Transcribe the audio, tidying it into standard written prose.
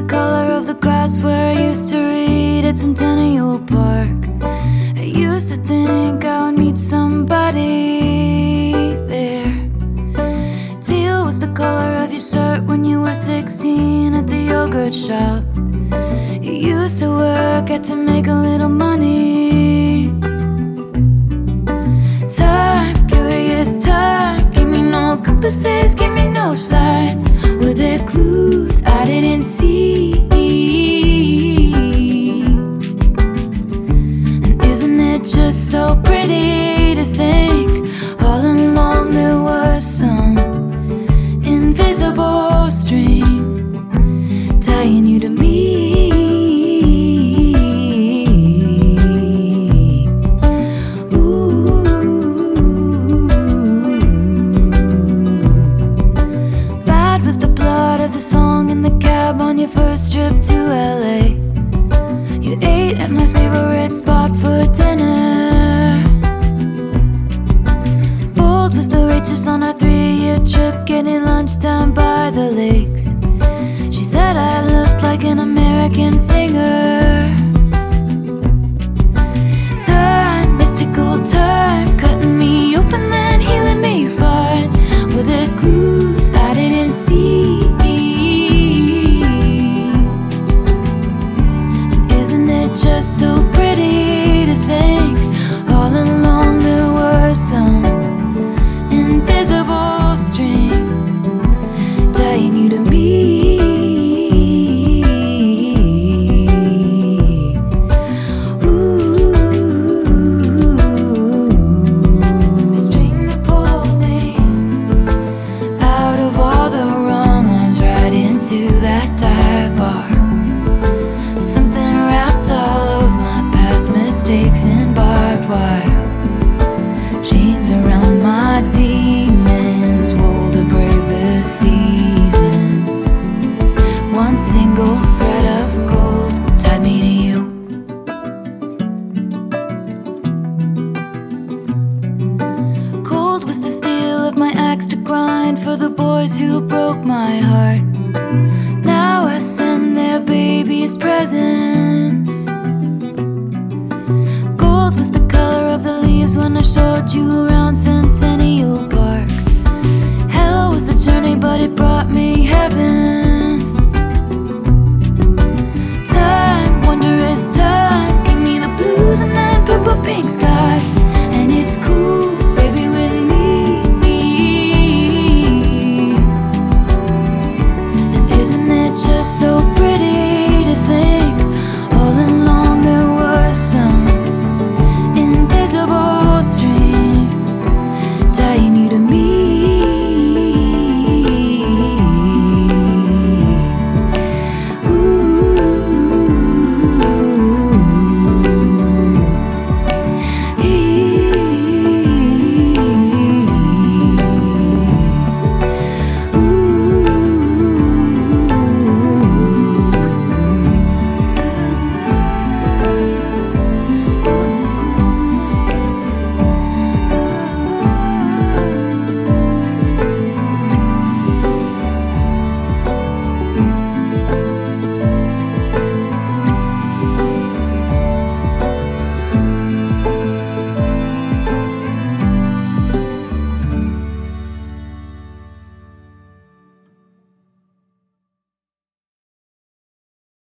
color of the grass where I used to read at Centennial Park. I used to think I would meet somebody there. Teal was the color of your shirt when you were 16 at the yogurt shop. You used to work at to make a little money. Time, curious time, gave me no compasses, gave me no signs. Were there clues I didn't see? And isn't it just so pretty to think all along there was some invisible string tying you to me? On your first trip to LA, you ate at my favorite spot for dinner. Bold was the waitress on our 3-year trip, getting lunchtime by the lakes. She said I looked like an American singer. Time, mystical time, cutting me open then healing me fine. Were there clues I didn't see? Just so pretty to think all along there was some invisible string tying you to me. Ooh, the string that pulled me out of all the wrong ones right into that dive bar. Something wrapped all of my past mistakes in barbed wire. Chains around my demons, wool to brave the seasons. One single thread of gold tied me to you. Cold was the steel of my axe to grind for the boys who broke my heart. Now I send their babies presents. Gold was the color of the leaves when I showed you around Centennial.